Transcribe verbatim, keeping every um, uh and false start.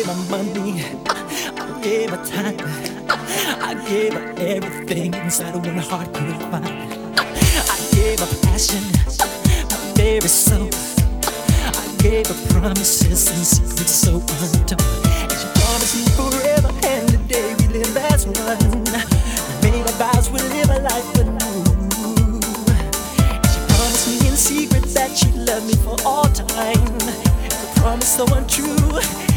my money, I gave her time, I gave her everything inside of one heart could find. I gave her passion, my very soul. I gave her promises and secrets so untold. And she promised me forever, and the day we live as one. We made our vows, we live a life anew. And she promised me in secret that she'd love me for all time. The promise so untrue.